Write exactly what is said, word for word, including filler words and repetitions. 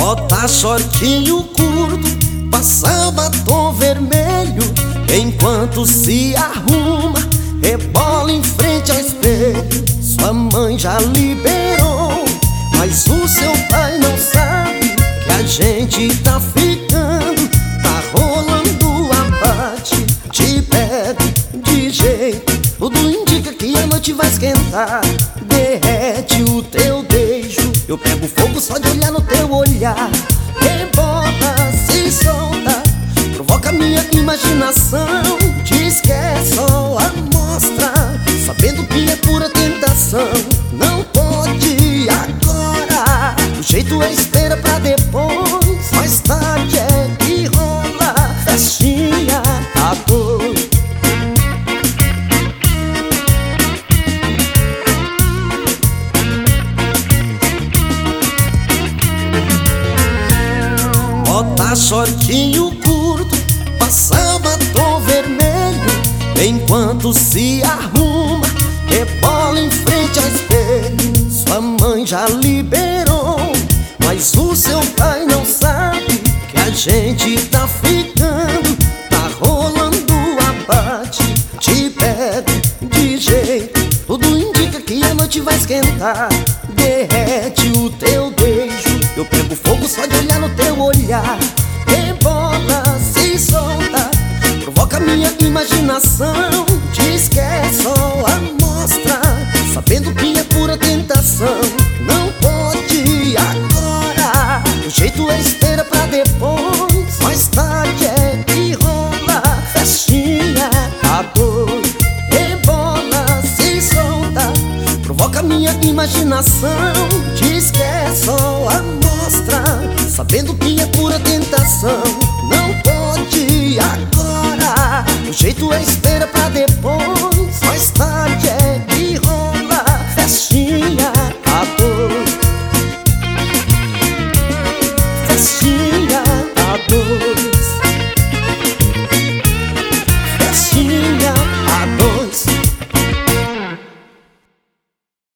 Bota shortinho curto, passa batom vermelho, enquanto se arruma, rebola em frente ao espelho. Sua mãe já liberou, mas o seu pai não sabe que a gente tá ficando. Tá rolando abate, te pego de jeito, tudo indica que a noite vai esquentar. Derrete o teu beijo, eu pego fogo só de olhar no teu olhar. Rebola, se solta, provoca minha imaginação. Diz que é só amostra, sabendo que é pura tentação. Não pode agora, o jeito é espera pra depois. Mais tarde é que rola festinha a dois. Bota shortinho curto, passa batom vermelho, enquanto se arruma, rebola em frente ao espelho. Sua mãe já liberou, mas o seu pai não sabe que a gente tá ficando. Tá rolando abate, te pego de jeito, tudo indica que a noite vai esquentar. Derrete o teu beijo, eu pego fogo só de olhar no teu olhar. Rebola, se solta, provoca minha imaginação. Diz que é só amostra, sabendo que é pura tentação. Não pode agora, o jeito é espera pra depois. Mais tarde é que rola festinha a dois. Rebola, se solta, provoca minha imaginação. Diz que é só amostra, sabendo que é pura tentação. Não pode agora, o jeito é espera pra depois.